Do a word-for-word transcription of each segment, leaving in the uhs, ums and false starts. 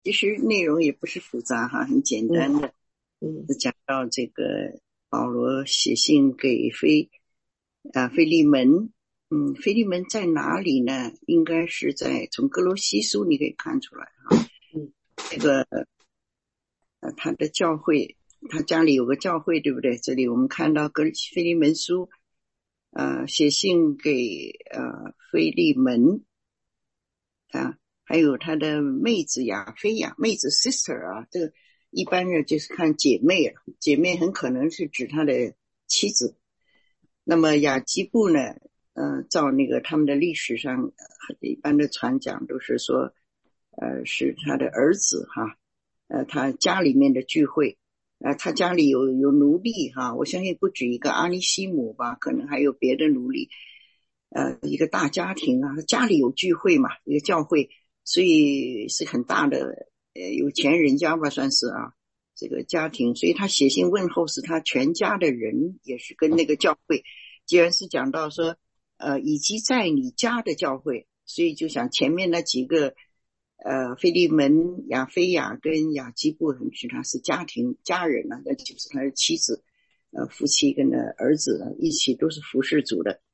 其实内容也不是复杂哈，很简单的。 嗯， 讲到这个保罗写信给菲啊腓利门，嗯，腓利门在哪里呢？应该是在从哥罗西书你可以看出来啊。 嗯， 这个呃他的教会，他家里有个教会，对不对？这里我们看到哥腓利门书，呃，写信给呃腓利门啊。还有他的妹子亚菲亚，妹子 sister 啊，这个一般人就是看姐妹啊，姐妹很可能是指他的妻子。那么亚基布呢，呃，照那个他们的历史上，呃、一般的传讲都是说，呃，是他的儿子哈，呃，他家里面的聚会，呃，他家里有有奴隶哈，我相信不止一个阿尼西姆吧，可能还有别的奴隶，呃，一个大家庭啊，家里有聚会嘛，一个教会。所以是很大的呃有钱人家吧，算是啊，这个家庭。所以他写信问候是他全家的人，也是跟那个教会。既然是讲到说呃以及在你家的教会，所以就想前面那几个呃腓利门、亚非亚跟亚基布很是他是家庭家人啊，那就是他的妻子呃夫妻跟的儿子啊一起都是服侍主的。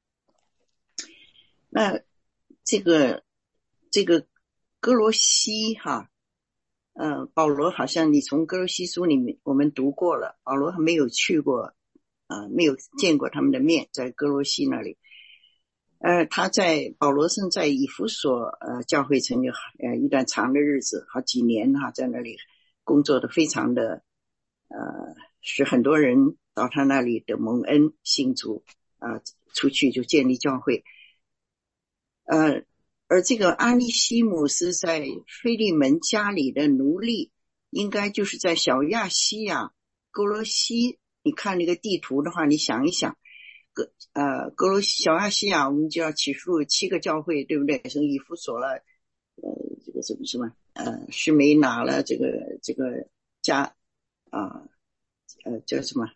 那这个这个哥罗西哈，呃，保罗好像你从哥罗西书里面我们读过了，保罗还没有去过，呃，没有见过他们的面，在哥罗西那里。呃，他在保罗是在以弗所呃教会曾经呃一段长的日子，好几年哈，在那里工作的非常的呃，使很多人到他那里的蒙恩信主啊、呃，出去就建立教会。呃，而这个阿尼西姆是在腓利门家里的奴隶，应该就是在小亚细亚哥罗西。你看那个地图的话，你想一想，哥呃哥罗西小亚细亚，我们就要起诉有七个教会，对不对？从以弗所了，呃，这个什么什么呃士梅拿了，这个这个加啊呃, 呃叫什么？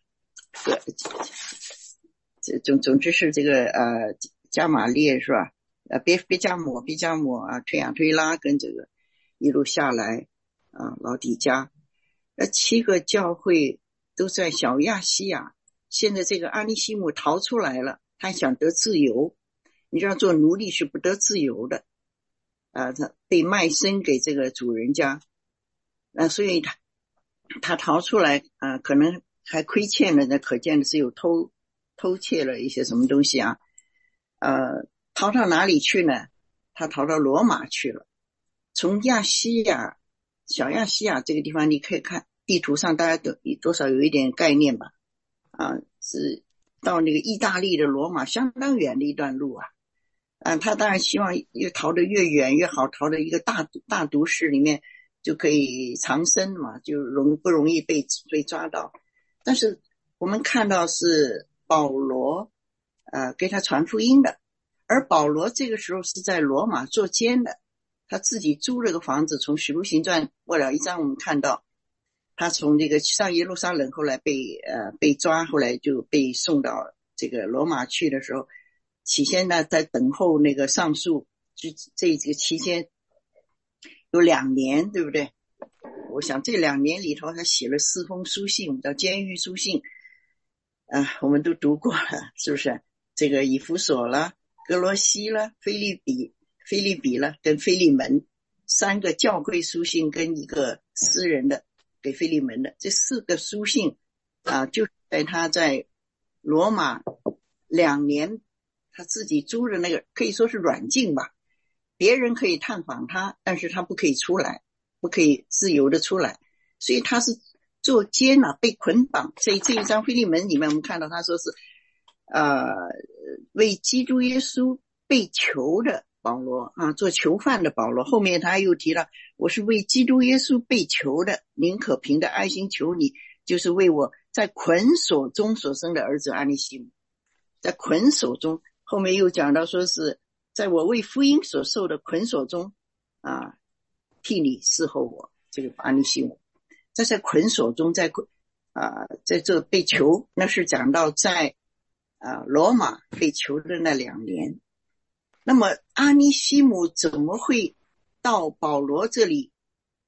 这总总之是这个呃加玛列是吧？呃，别别加摩，别加摩啊，推亚推拉跟这个一路下来啊，老底加，那七个教会都在小亚细亚。现在这个阿尼西姆逃出来了，他想得自由。你知道做奴隶是不得自由的啊，他被卖身给这个主人家，那所以他他逃出来啊，可能还亏欠了，那可见的是有偷偷窃了一些什么东西啊，呃。逃到哪里去呢？他逃到罗马去了。从亚细亚小亚细亚这个地方，你可以看地图上，大家都多少有一点概念吧？啊，是到那个意大利的罗马，相当远的一段路啊。啊，他当然希望越逃得越远越好，逃到一个大大都市里面就可以藏身嘛，就容不容易被被抓到。但是我们看到是保罗呃给他传福音的。而保罗这个时候是在罗马做监的，他自己租了个房子。从使徒行传末了一章我们看到，他从这个上耶路撒冷，后来被呃被抓，后来就被送到这个罗马去的时候，起先呢在等候那个上诉，这这这个期间有两年，对不对？我想这两年里头，他写了四封书信，叫监狱书信，啊、呃，我们都读过了，是不是？这个以弗所了。哥罗西了，腓利比腓利比了，跟腓利门，三个教会书信跟一个私人的给腓利门的，这四个书信啊，就在他在罗马两年，他自己租的那个可以说是软禁吧，别人可以探访他，但是他不可以出来，不可以自由的出来，所以他是做监啊，被捆绑。所以这一章腓利门里面我们看到他说是呃，为基督耶稣被囚的保罗啊，做囚犯的保罗。后面他又提了，我是为基督耶稣被囚的，宁可凭着爱心求你，就是为我在捆锁中所生的儿子阿尼西姆。在捆锁中，后面又讲到说是在我为福音所受的捆锁中啊，替你侍候我，这个阿尼西姆。在在捆锁中，在啊，在这被囚，那是讲到在啊，罗马被囚的那两年。那么阿尼西姆怎么会到保罗这里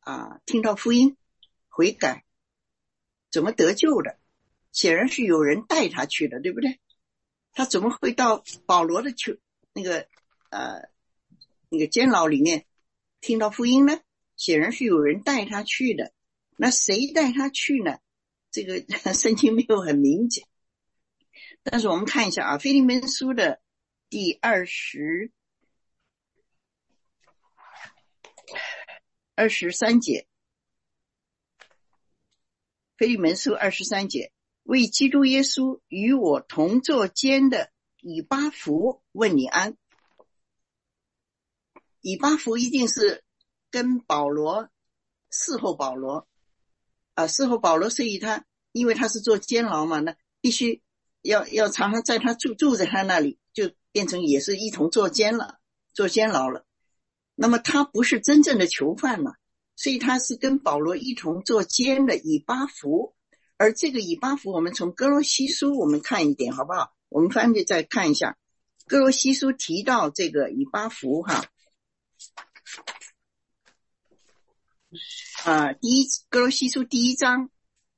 啊听到福音悔改，怎么得救的？显然是有人带他去的，对不对？他怎么会到保罗的去那个呃那个监牢里面听到福音呢？显然是有人带他去的。那谁带他去呢？这个圣经没有很明讲，但是我们看一下啊，腓利门书的第二十二十三节，腓利门书二十三节，为基督耶稣与我同作监的以巴弗问你安。以巴弗一定是跟保罗侍候保罗啊，侍候保罗，所以他因为他是做监牢嘛，那必须要要常常在他住住在他那里，就变成也是一同做监了，做监牢了。那么他不是真正的囚犯嘛，所以他是跟保罗一同做监的以巴弗。而这个以巴弗，我们从哥罗西书我们看一点好不好？我们翻着再看一下，哥罗西书提到这个以巴弗哈。啊，第一哥罗西书第一章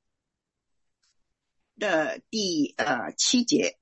的第呃七节，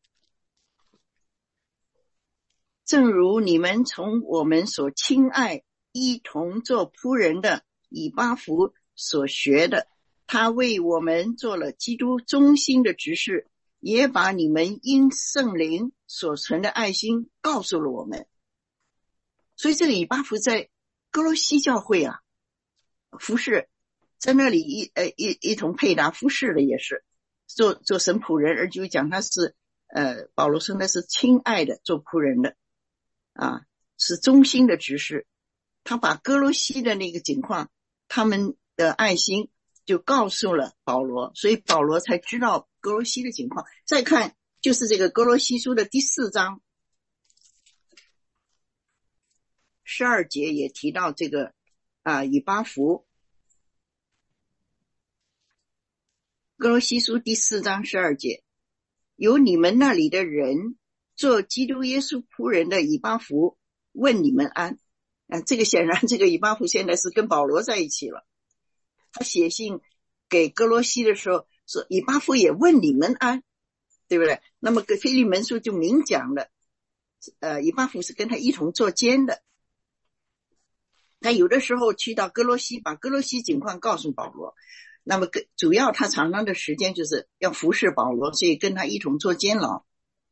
正如你们从我们所亲爱一同做仆人的以巴弗所学的，他为我们做了基督忠心的执事，也把你们因圣灵所存的爱心告诉了我们。所以这个以巴弗在哥罗西教会啊服侍，在那里一呃一一同配搭服侍的，也是做做神仆人，而就讲他是呃保罗说的是亲爱的做仆人的啊，是忠心的执事。他把哥罗西的那个情况，他们的爱心就告诉了保罗，所以保罗才知道哥罗西的情况。再看就是这个哥罗西书的第四章十二节也提到这个啊以巴弗。哥罗西书第四章十二节，有你们那里的人做基督耶稣仆人的以巴弗问你们安。啊，这个显然这个以巴弗现在是跟保罗在一起了。他写信给哥罗西的时候说以巴弗也问你们安，对不对？那么腓利门书就明讲了，呃，以巴弗是跟他一同作监的。他有的时候去到哥罗西，把哥罗西情况告诉保罗，那么主要他常常的时间就是要服侍保罗，所以跟他一同做监牢。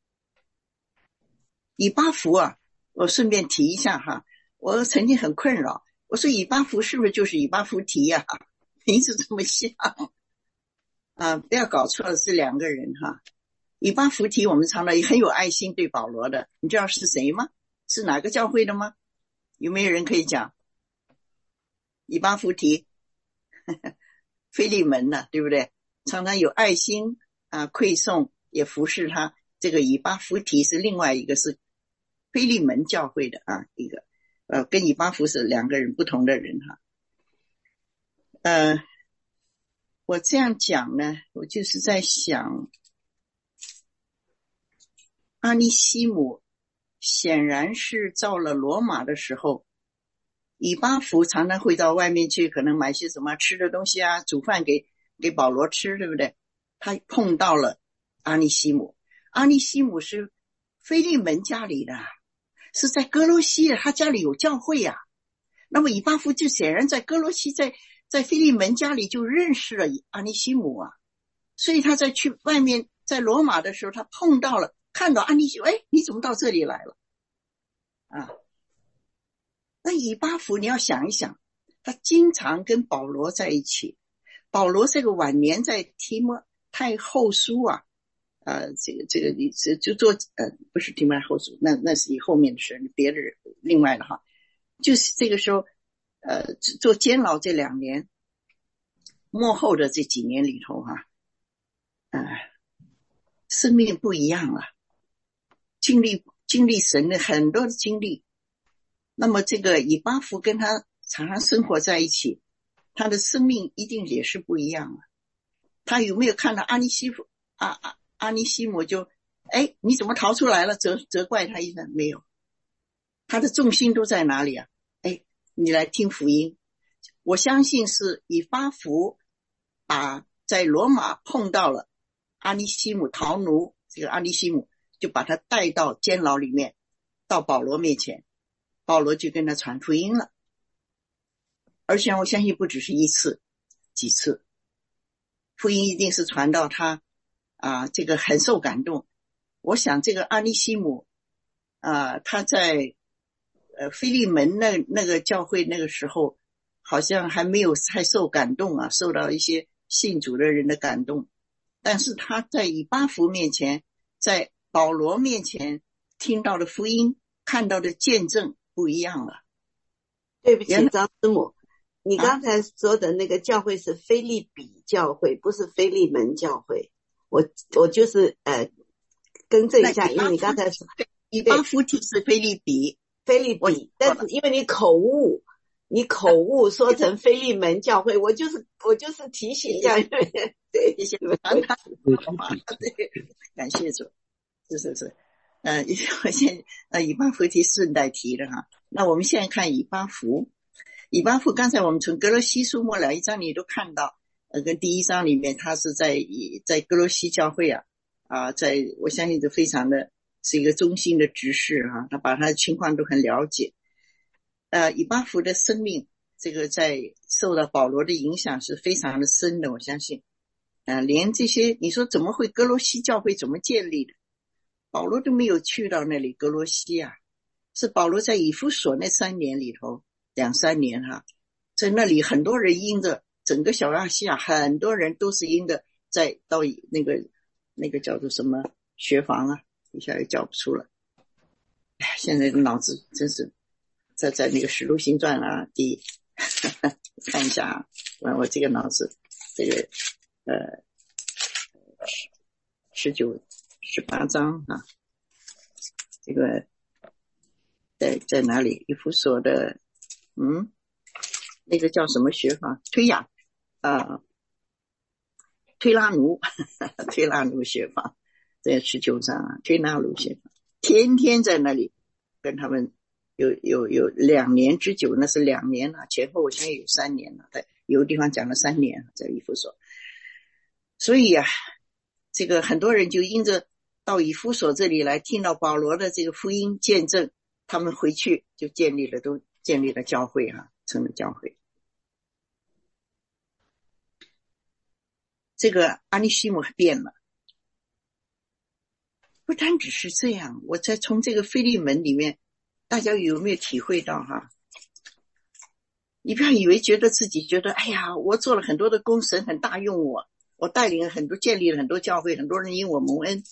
以巴弗啊，我顺便提一下哈，我曾经很困扰，我说以巴弗是不是就是以巴弗提呀、啊？名字这么像啊，不要搞错了，是两个人哈。以巴弗提我们常常也很有爱心对保罗的，你知道是谁吗？是哪个教会的吗？有没有人可以讲？以巴弗提腓利门呢、啊，对不对？常常有爱心啊，馈送也服侍他。这个以巴弗提是另外一个，是腓利门教会的啊，一个呃，跟以巴弗是两个人不同的人哈。呃，我这样讲呢，我就是在想，阿尼西姆显然是到了罗马的时候，以巴弗常常会到外面去，可能买些什么吃的东西啊，煮饭给给保罗吃，对不对？他碰到了阿尼西姆，阿尼西姆是腓利门家里的，是在哥罗西的，他家里有教会啊。那么以巴弗就显然在哥罗西，在在腓利门家里就认识了阿尼西姆啊，所以他在去外面在罗马的时候，他碰到了，看到阿尼西姆，哎，你怎么到这里来了啊？那以巴弗你要想一想，他经常跟保罗在一起，保罗这个晚年在提摩太后书啊，呃，这个这个你就做呃不是提摩太后书，那那是以后面的事，别的人另外的哈，就是这个时候呃做监牢这两年，末后的这几年里头哈、啊，呃，生命不一样了，经历经历神的很多的经历。那么这个以巴弗跟他常常生活在一起，他的生命一定也是不一样了。他有没有看到阿尼西弗阿阿阿尼西姆就哎你怎么逃出来了，责责怪他一声？没有，他的重心都在哪里啊？哎，你来听福音， 我相信是以巴弗把在罗马碰到了阿尼西姆逃奴，这个阿尼西姆就把他带到监牢里面，到保罗面前，保罗就跟他传福音了。而且我相信不只是一次几次，福音一定是传到他啊，这个很受感动。我想这个阿尼西姆啊，他在呃腓利门那那个教会那个时候好像还没有太受感动啊，受到一些信主的人的感动，但是他在以巴弗面前，在保罗面前听到的福音，看到的见证不一样了。 对不起，张师母，你刚才说的那个教会是腓利比教会，不是腓利门教会。我我就是呃更正一下，因为你刚才说以巴弗提是腓利比， 腓利比，但是因为你口误，你口误说成腓利门教会，我就是我就是提醒一下，对， 谢谢你们传达对，感谢主，是是是，呃，我现呃以巴弗提顺带提的哈。那我们现在看以巴弗，以巴弗刚才我们从哥罗西书末了一章你都看到，呃，跟第一章里面他是在在哥罗西教会啊啊，在我相信这非常的是一个忠心的执事哈、啊，他把他的情况都很了解。呃，以巴弗的生命这个在受到保罗的影响是非常的深的，我相信。呃，连这些你说怎么会哥罗西教会怎么建立的？保罗都没有去到那里哥罗西啊，是保罗在以弗所那三年里头，两三年哈、啊，在那里很多人因着整个小亚细亚，很多人都是因着在到那个那个叫做什么学房啊，一下也叫不出了。哎，现在的脑子真是在在那个使徒行传啊，第看一下啊，我我这个脑子这个呃十九十八章啊，这个在在哪里？以弗所的嗯，那个叫什么学法？推雅啊、呃，推拉奴，推拉奴学法，在十九章啊，推拉奴学法，天天在那里跟他们有有有两年之久，那是两年了，前后我相信有三年了，在有的地方讲了三年，在以弗所。所以啊，这个很多人就因着到以弗所这里来听到保罗的这个福音见证，他们回去就建立了都建立了教会啊，成了教会。这个阿尼西姆变了，不单只是这样，我在从这个腓利门里面，大家有没有体会到哈？你不要以为觉得自己觉得哎呀，我做了很多的工，神很大用我，我带领了很多，建立了很多教会，很多人因我蒙恩。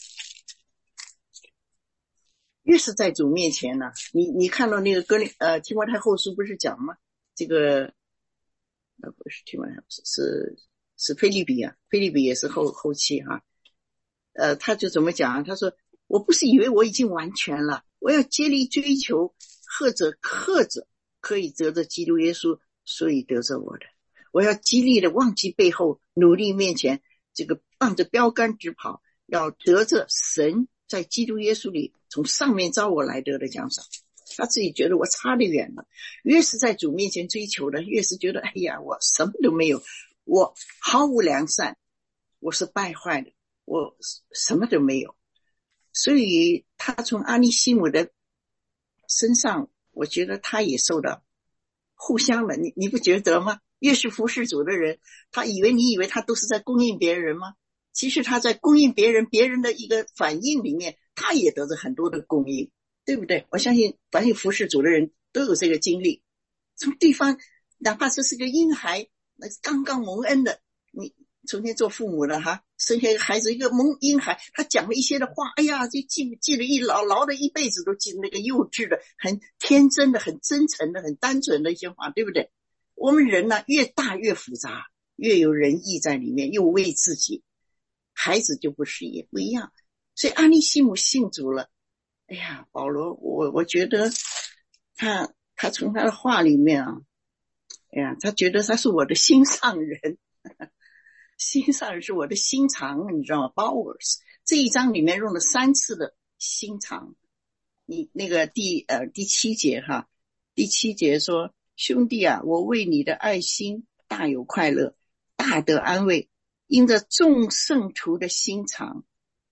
越是在主面前呢、啊，你你看到那个哥林呃提摩太后书不是讲吗？这个呃不是提摩太后书，是是腓利比啊，腓利比也是后后期哈、啊。呃，他就怎么讲？他说：“我不是以为我已经完全了，我要竭力追求，或者克者可以得着基督耶稣，所以得着我的。我要极力的忘记背后，努力面前，这个放着标杆直跑，要得着神在基督耶稣里从上面招我来得的奖赏。”他自己觉得我差得远了，越是在主面前追求的，越是觉得哎呀，我什么都没有，我毫无良善，我是败坏的。我什么都没有，所以他从阿尼西姆的身上，我觉得他也受到互相的，你你不觉得吗？越是服侍主的人，他以为你以为他都是在供应别人吗？其实他在供应别人，别人的一个反应里面，他也得着很多的供应，对不对？我相信凡有服侍主的人都有这个经历，从对方哪怕这是个婴孩，那刚刚蒙恩的，你从前做父母的哈，生下一个孩子，一个蒙婴孩，他讲了一些的话，哎呀，就记记了一牢牢的一辈子都记得那个幼稚的、很天真的、很真诚的、很单纯的一些话，对不对？我们人呢，越大越复杂，越有仁义在里面，又为自己，孩子就不是也不一样。所以阿尼西姆信主了，哎呀，保罗，我我觉得他他从他的话里面啊，哎呀，他觉得他是我的心上人。心上人是我的心肠，你知道吗 ？Bowers 这一章里面用了三次的心肠。你那个第呃第七节哈，第七节说兄弟啊，我为你的爱心大有快乐，大得安慰，因着众圣徒的心肠，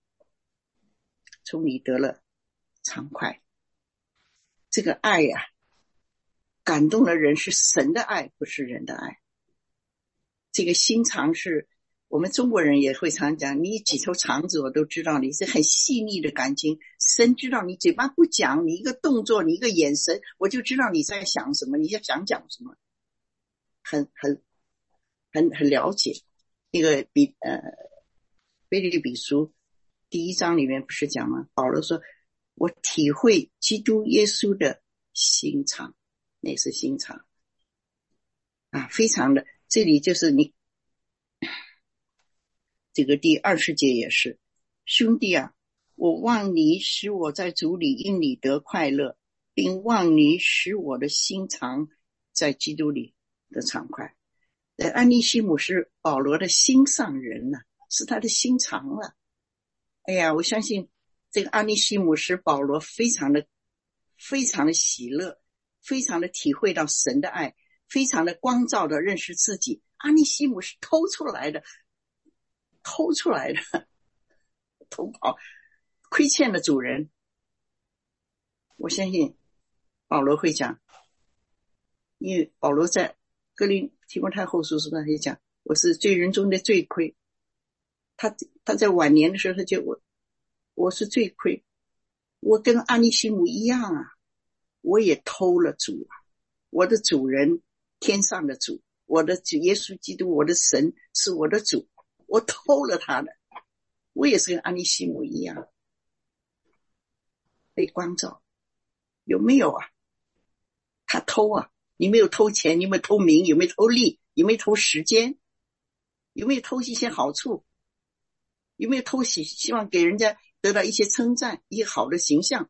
从你得了畅快。这个爱呀、啊，感动的人是神的爱，不是人的爱。这个心肠是我们中国人也会常讲，你几头肠子我都知道，你是很细腻的感情。神知道你嘴巴不讲，你一个动作，你一个眼神，我就知道你在想什么，你在想讲什么，很很很很了解。那个比呃腓立比书第一章里面不是讲吗？保罗说，我体会基督耶稣的心肠，那是心肠啊，非常的。这里就是你这个第二十节也是，兄弟啊，我望你使我在主里因你得快乐，并望你使我的心肠在基督里得畅快。安尼西姆是保罗的心上人啊，是他的心肠啊。哎呀，我相信这个安尼西姆使保罗非常的非常的喜乐，非常的体会到神的爱，非常的光照的认识自己。安尼西姆是偷出来的，偷出来的，偷跑，亏欠了主人。我相信保罗会讲，因为保罗在哥林提摩太后书书上也讲，我是罪人中的罪亏。他他在晚年的时候，他就我我是罪亏，我跟安尼西姆一样啊，我也偷了主啊，我的主人天上的主，我的主耶稣基督，我的神是我的主，我偷了他的，我也是跟安尼西姆一样被光照，有没有啊？他偷啊，你没有偷钱，你有没有偷名，有没有偷利，有没有偷时间，有没有偷一些好处，有没有偷喜希望给人家得到一些称赞，一些好的形象。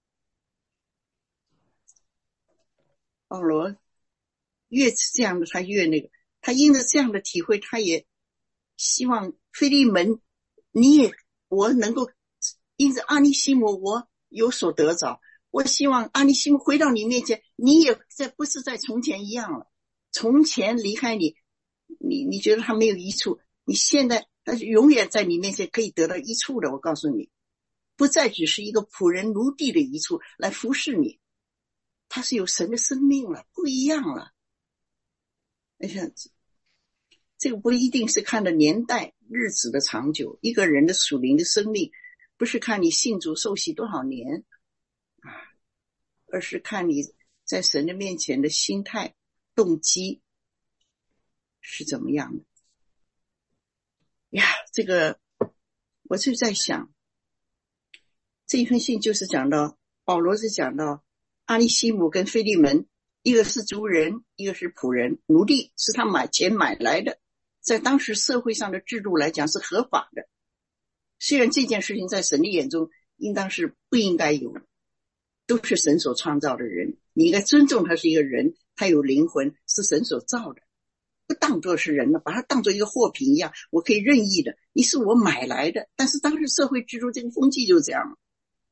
保罗越是这样的，他越那个，他因着这样的体会，他也希望腓利门你也我能够因着阿尼西姆我有所得着，我希望阿尼西姆回到你面前，你也在不是在从前一样了，从前离开你你你觉得他没有益处，你现在他永远在你面前可以得到益处的。我告诉你，不再只是一个仆人奴隶的益处来服侍你，他是有神的生命了，不一样了。你想这个不一定是看的年代日子的长久，一个人的属灵的生命不是看你信主受洗多少年啊，而是看你在神的面前的心态动机是怎么样的呀。这个我就在想，这一封信就是讲到保罗是讲到阿尼西姆跟腓利门，一个是族人，一个是仆人，奴隶是他买钱买来的，在当时社会上的制度来讲是合法的，虽然这件事情在神的眼中应当是不应该有的，都是神所创造的人，你应该尊重他是一个人，他有灵魂，是神所造的，不当作是人了，把他当作一个货品一样，我可以任意的，你是我买来的。但是当时社会制度这个风气就这样了，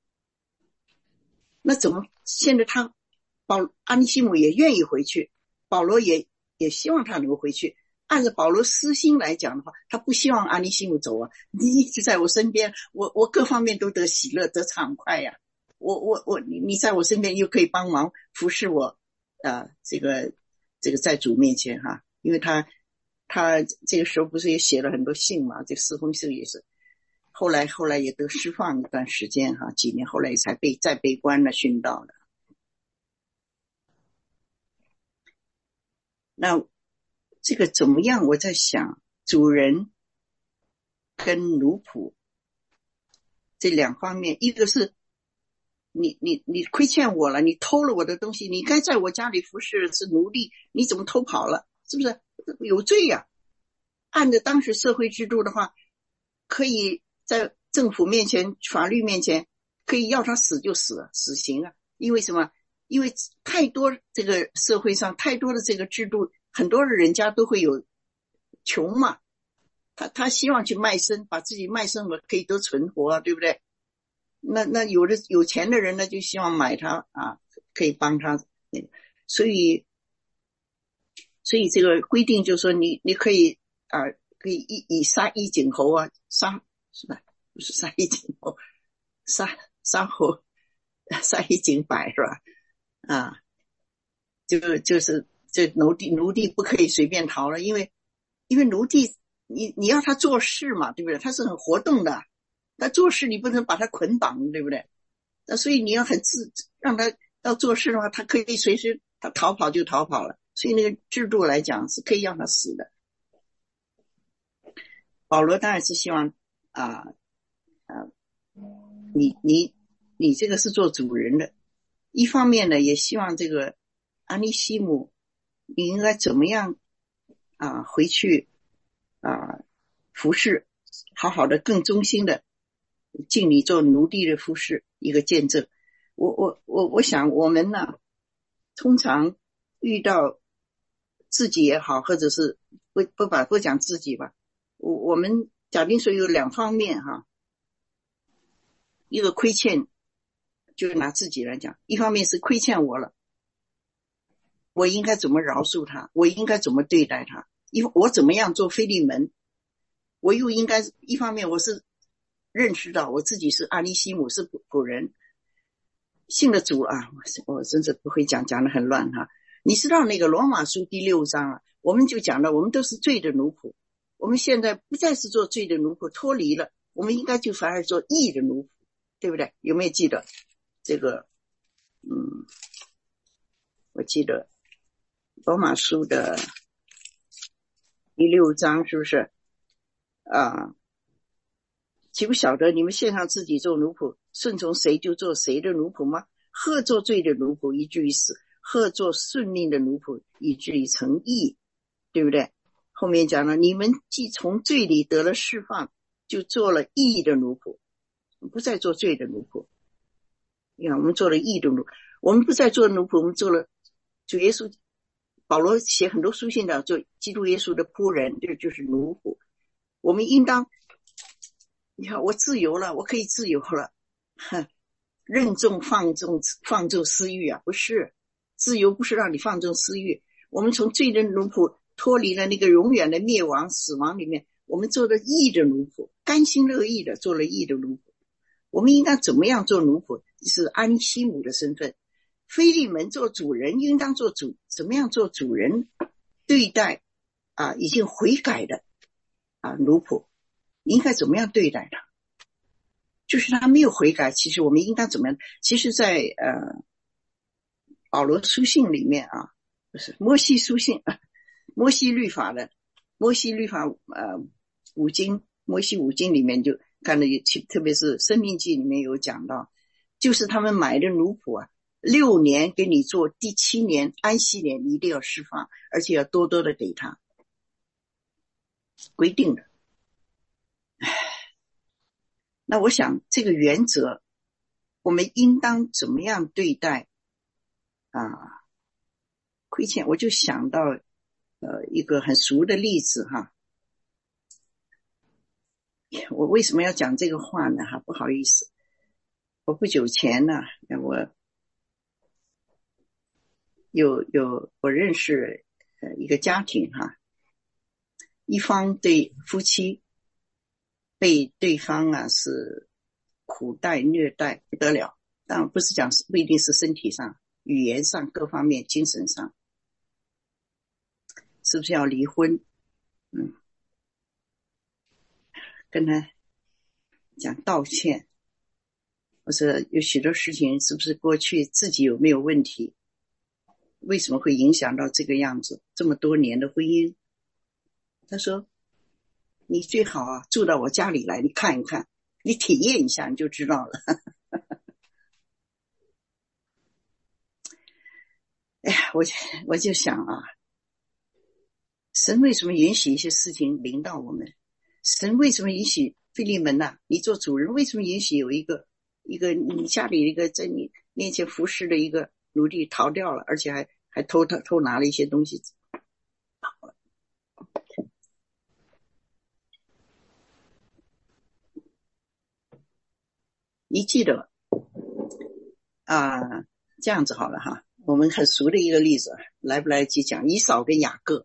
那怎么现在他保阿尼西姆也愿意回去，保罗也也希望他能够回去。按照保罗私心来讲的话，他不希望阿尼西姆走啊，你一直在我身边，我我各方面都得喜乐得畅快呀、啊，我我我你你在我身边又可以帮忙服侍我呃这个这个在主面前哈、啊，因为他他这个时候不是也写了很多信嘛，这四封信也是后来后来也得释放一段时间哈、啊，几年后来才被再被关了殉道了。那这个怎么样？我在想，主人跟奴仆这两方面，一个是你你你亏欠我了，你偷了我的东西，你该在我家里服侍是奴隶，你怎么偷跑了？是不是有罪呀、啊？按照当时社会制度的话，可以在政府面前、法律面前，可以要他死就死，死刑啊！因为什么？因为太多这个社会上太多的这个制度。很多人家都会有穷嘛，他他希望去卖身，把自己卖身了可以得存活、啊、对不对？那那有的有钱的人呢，就希望买他啊，可以帮他那个。所以所以这个规定就是说你你可以啊、呃、可以以以杀一儆猴啊，杀是吧？不是杀一儆猴，杀杀猴杀一儆百是吧？啊，就就是这奴隶奴隶不可以随便逃了，因为因为奴隶你你要他做事嘛，对不对？他是很活动的，他做事你不能把他捆绑，对不对？那所以你要很自让他要做事的话，他可以随时他逃跑就逃跑了。所以那个制度来讲是可以让他死的。保罗当然是希望啊啊，你你你这个是做主人的，一方面呢也希望这个安尼西姆你应该怎么样啊回去啊服侍，好好的更忠心的尽你做奴隶的服侍，一个见证。我我我我想我们呢，通常遇到自己也好，或者是不不把不讲自己吧，我我们假定说有两方面哈，一个亏欠，就拿自己来讲，一方面是亏欠我了，我应该怎么饶恕他，我应该怎么对待他，我怎么样做腓利门，我又应该一方面我是认识到我自己是阿尼西姆，是仆人，信了主啊，我我真是不会讲，讲得很乱哈。你知道那个罗马书第六章啊，我们就讲了，我们都是罪的奴仆，我们现在不再是做罪的奴仆，脱离了，我们应该就反而做义的奴仆，对不对？有没有记得这个？嗯，我记得罗马书的第六章是不是啊？岂不晓得你们献上自己做奴仆，顺从谁就做谁的奴仆吗？或做罪的奴仆以至于死，或做顺命的奴仆以至于成义，对不对？后面讲了，你们既从罪里得了释放，就做了义的奴仆，不再做罪的奴仆。你看，我们做了义的奴仆，我们不再做奴仆，我们做了主耶稣。保罗写很多书信的，做基督耶稣的仆人，这就是奴仆。我们应当，你看我自由了，我可以自由了，哼，任重放纵放纵私欲啊，不是，自由不是让你放纵私欲。我们从罪的奴仆脱离了那个永远的灭亡死亡里面，我们做了义的奴仆，甘心乐意的做了义的奴仆。我们应当怎么样做奴仆？是安西姆的身份。腓利门做主人，应当做主，怎么样做主人对待啊已经悔改的啊奴仆，应该怎么样对待他？就是他没有悔改，其实我们应当怎么样？其实在呃保罗书信里面啊，不是摩西书信，啊、摩西律法的摩西律法呃五经，摩西五经里面就看到有，特别是申命记里面有讲到，就是他们买的奴仆啊，六年给你做，第七年安息年你一定要释放，而且要多多的给他，规定的。那我想这个原则我们应当怎么样对待啊亏欠？我就想到呃一个很熟的例子哈。我为什么要讲这个话呢哈？不好意思，我不久前呢，我有有我认识呃一个家庭哈，一方对夫妻被对方啊是苦待虐待不得了，当然不是讲不一定是身体上，语言上各方面，精神上，是不是要离婚？嗯，跟他讲道歉，或者有许多事情是不是过去自己有没有问题，为什么会影响到这个样子，这么多年的婚姻？他说你最好啊住到我家里来，你看一看，你体验一下你就知道了。哎呀，我我就想啊，神为什么允许一些事情临到我们？神为什么允许腓利门啊，你做主人为什么允许有一个一个你家里一个在你面前服侍的一个奴隶逃掉了，而且还还偷偷偷拿了一些东西跑了？你记得啊、呃，这样子好了哈，我们很熟的一个例子， 来不来得及讲以扫跟雅各。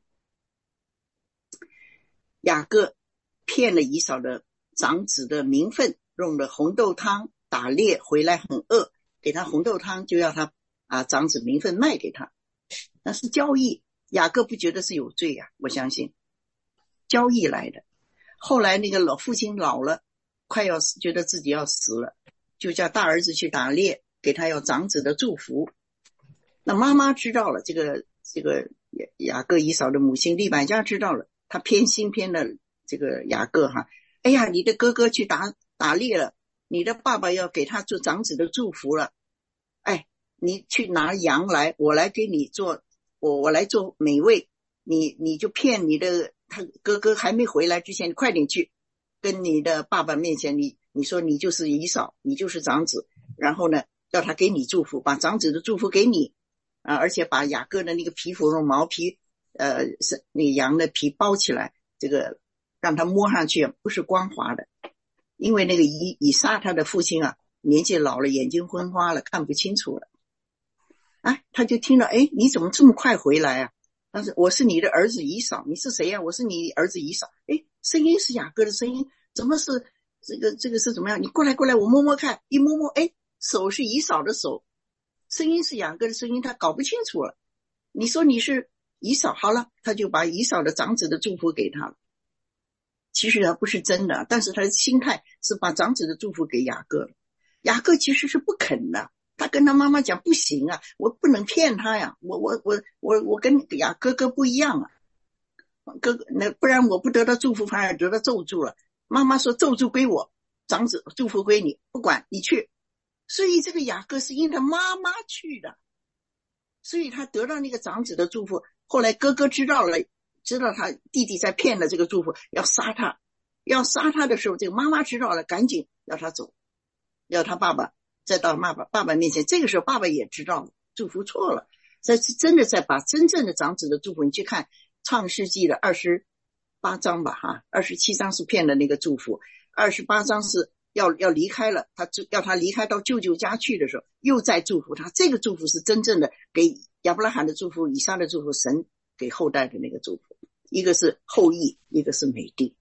雅各骗了以扫的长子的名分，用了红豆汤打猎，回来很饿，给他红豆汤，就要他啊长子名分卖给他，那是交易。雅各不觉得是有罪啊，我相信交易来的。后来那个老父亲老了，快要死，觉得自己要死了，就叫大儿子去打猎，给他要长子的祝福。那妈妈知道了，这个这个雅各以扫的母亲利百加知道了，他偏心偏了这个雅各哈。哎呀，你的哥哥去打打猎了，你的爸爸要给他做长子的祝福了，哎，你去拿羊来，我来给你做，我我来做美味，你你就骗你的他哥哥还没回来之前，你快点去跟你的爸爸面前，你你说你就是以扫，你就是长子，然后呢要他给你祝福，把长子的祝福给你啊，而且把雅各的那个皮肤用毛皮呃是那羊的皮包起来，这个让他摸上去不是光滑的，因为那个以以撒他的父亲啊年纪老了，眼睛昏花了，看不清楚了。哎，他就听到，哎，你怎么这么快回来啊？但是我是你的儿子以扫，你是谁呀、啊？我是你儿子以扫。哎，声音是雅各的声音，怎么是这个这个是怎么样？你过来过来，我摸摸看，一摸摸，哎，手是以扫的手，声音是雅各的声音，他搞不清楚了。你说你是以扫，好了，他就把以扫的长子的祝福给他了。其实他不是真的，但是他的心态是把长子的祝福给雅各了。雅各其实是不肯的，他跟他妈妈讲不行啊，我不能骗他呀，我我我我我跟雅哥哥不一样啊，哥哥那不然我不得到祝福，反而得到咒诅了。妈妈说咒诅归我，长子祝福归你，不管你去。所以这个雅各是因他妈妈去的，所以他得到那个长子的祝福。后来哥哥知道了，知道他弟弟在骗了这个祝福，要杀他，要杀他的时候，这个妈妈知道了，赶紧要他走，要他爸爸再到爸爸爸爸面前。这个时候爸爸也知道了，祝福错了，这是真的在把真正的长子的祝福。你去看创世纪的二十八章吧，哈，二十七章是骗的那个祝福，二十八章是要要离开了，他要他离开到舅舅家去的时候，又在祝福他。这个祝福是真正的给亚伯拉罕的祝福，以撒的祝福，神给后代的那个祝福，一个是后裔，一个是美地。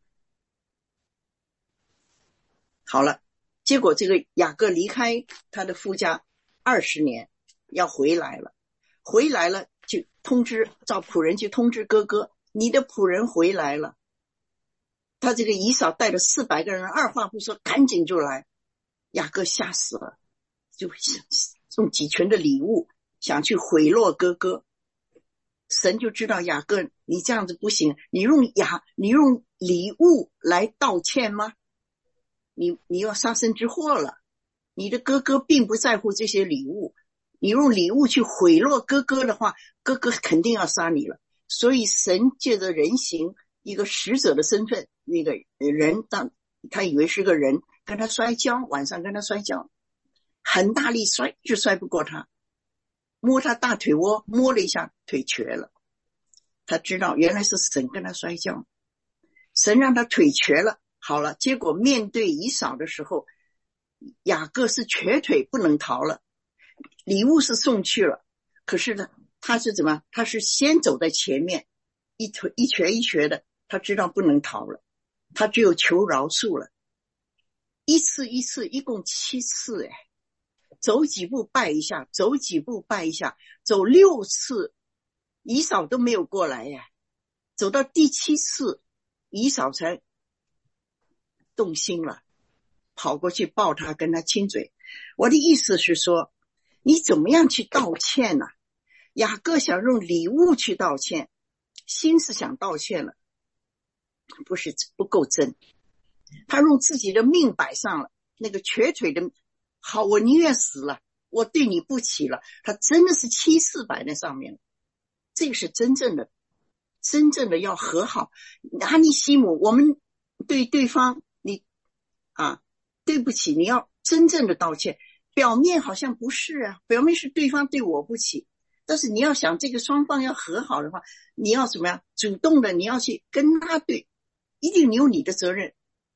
好了，结果这个雅各离开他的夫家二十年，要回来了，回来了就通知，找仆人去通知哥哥，你的仆人回来了。他这个以扫带着四百个人，二话不说赶紧就来。雅各吓死了，就用几群的礼物想去贿赂哥哥。神就知道雅各你这样子不行，你用雅你用礼物来道歉吗？你你要杀身之祸了，你的哥哥并不在乎这些礼物，你用礼物去贿赂哥哥的话，哥哥肯定要杀你了。所以神借着人形一个使者的身份，那个人当他以为是个人，跟他摔跤，晚上跟他摔跤，很大力摔，就摔不过他，摸他大腿窝，摸了一下，腿瘸了。他知道原来是神跟他摔跤，神让他腿瘸了。好了，结果面对以扫的时候，雅各是瘸腿不能逃了，礼物是送去了，可是呢他是怎么，他是先走在前面，一腿一瘸一瘸的，他知道不能逃了，他只有求饶恕了。一次一次一共七次，哎，走几步拜一下，走几步拜一下，走六次以扫都没有过来呀，走到第七次以扫才动心了，跑过去抱他，跟他亲嘴。我的意思是说，你怎么样去道歉呢、啊？雅各想用礼物去道歉，心是想道歉了，不是不够真。他用自己的命摆上了，那个瘸腿的，好，我宁愿死了，我对你不起了。他真的是七次摆在上面了，这个是真正的，真正的要和好。阿尼西姆，我们对对方，你啊，对不起，你要真正的道歉。表面好像不是啊，表面是对方对我不起，但是你要想这个双方要和好的话，你要怎么样？主动的，你要去跟他对，一定你有你的责任。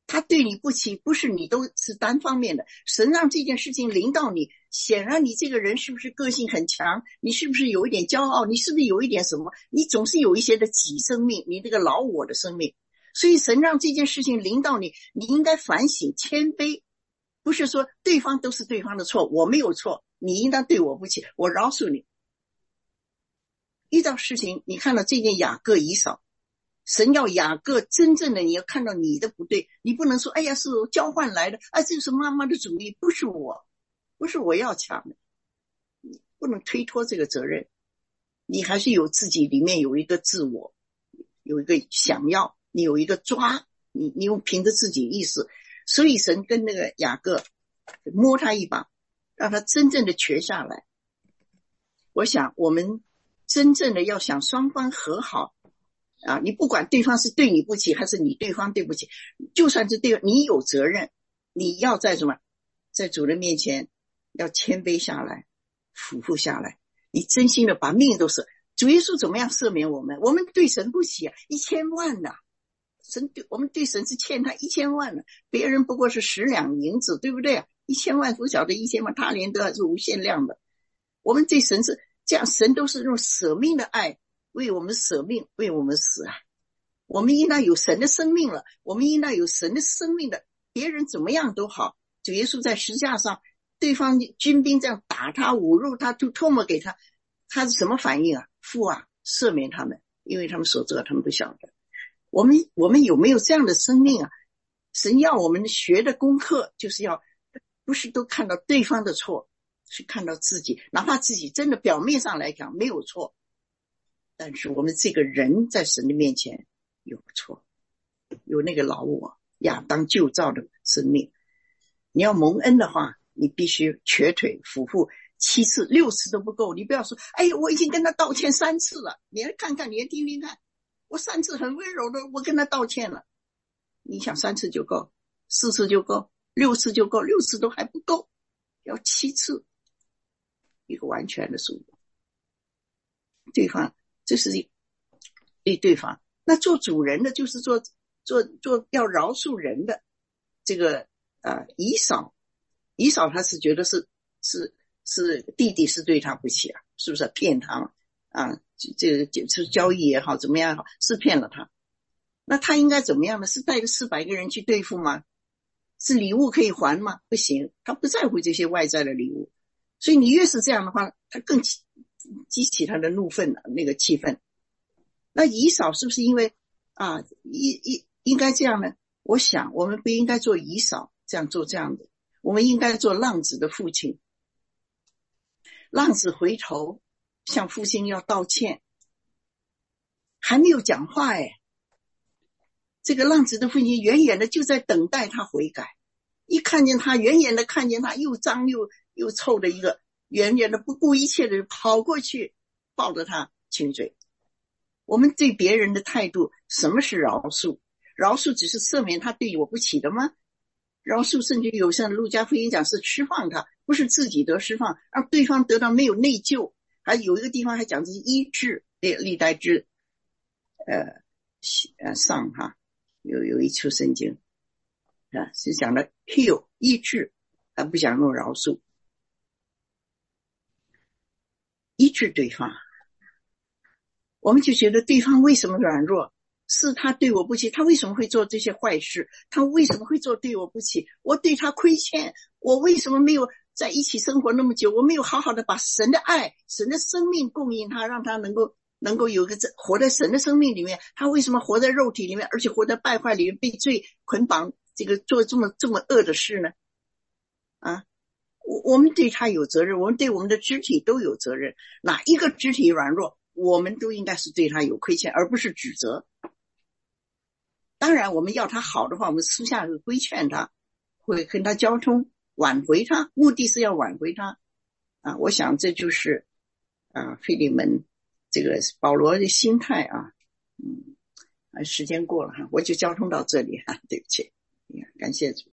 他对你不起，不是你都是单方面的，神让这件事情临到你，显然你这个人是不是个性很强，你是不是有一点骄傲，你是不是有一点什么，你总是有一些的己生命，你这个老我的生命，所以神让这件事情临到你，你应该反省谦卑，不是说对方都是对方的错，我没有错，你应当对我不起，我饶恕你。遇到事情，你看到这件雅各以扫，神要雅各真正的你要看到你的不对，你不能说哎呀是交换来的，啊这是妈妈的主意，不是我，不是我要抢的，你不能推脱这个责任，你还是有自己里面有一个自我，有一个想要，你有一个抓，你你用凭着自己意识，所以神跟那个雅各摸他一把，让他真正的瘸下来。我想我们真正的要想双方和好啊，你不管对方是对你不起还是你对方对不起，就算是对你有责任，你要在什么，在主人面前要谦卑下来，俯伏下来，你真心的把命都舍。主耶稣怎么样赦免我们？我们对神不起啊，一千万呐、啊！神对我们对神是欠他一千万了，别人不过是十两银子，对不对啊？一千万不晓得一千万，他连都还是无限量的。我们对神是这样，神都是用舍命的爱为我们舍命，为我们死啊！我们应当有神的生命了，我们应当有神的生命的，别人怎么样都好。主耶稣在十字架上，对方军兵这样打他、侮辱他、吐唾沫给他，他是什么反应啊？父啊，赦免他们，因为他们所做他们不晓得。我们我们有没有这样的生命啊？神要我们学的功课就是要不是都看到对方的错，是看到自己，哪怕自己真的表面上来讲没有错，但是我们这个人在神的面前有错，有那个老我亚当旧造的生命。你要蒙恩的话，你必须瘸腿俯伏七次六次都不够，你不要说哎呀我已经跟他道歉三次了，你来看看，你来听听看，我三次很温柔的我跟他道歉了，你想三次就够，四次就够，六次就够，六次都还不够，要七次，一个完全的速度。对方这是对对方，那做主人的就是做做做要饶恕人的。这个呃以扫以扫他是觉得是是是弟弟是对他不起啊，是不是骗他嘛？啊，这个就是交易也好怎么样也好，是骗了他。那他应该怎么样呢？是带着四百个人去对付吗？是礼物可以还吗？不行，他不在乎这些外在的礼物。所以你越是这样的话，他更激起他的怒愤那个气氛。那以扫是不是因为啊应应应该这样呢？我想我们不应该做以扫这样做这样的，我们应该做浪子的父亲。浪子回头向父亲要道歉，还没有讲话哎，这个浪子的父亲远远的就在等待他悔改，一看见他，远远的看见他又脏又又臭的一个，远远的不顾一切的跑过去抱着他亲嘴。我们对别人的态度，什么是饶恕？饶恕只是赦免他对我不起的吗？饶恕甚至有像路加福音讲是释放他，不是自己得释放，让对方得到没有内疚。还有一个地方还讲的是医治，历代志呃呃上哈有有一处圣经啊是讲的 heal 医治，而不讲用饶恕医治对方。我们就觉得对方为什么软弱，是他对我不起，他为什么会做这些坏事，他为什么会做对我不起，我对他亏欠，我为什么没有在一起生活那么久，我没有好好的把神的爱神的生命供应他，让他能够能够有个活在神的生命里面，他为什么活在肉体里面，而且活在败坏里面，被罪捆绑，这个做这么这么恶的事呢？啊，我我们对他有责任，我们对我们的肢体都有责任，哪一个肢体软弱，我们都应该是对他有亏欠，而不是指责。当然我们要他好的话，我们私下会规劝他，会跟他交通，挽回他，目的是要挽回他啊。我想这就是啊腓利门这个保罗的心态啊。嗯，时间过了哈，我就交通到这里哈，对不起，感谢主。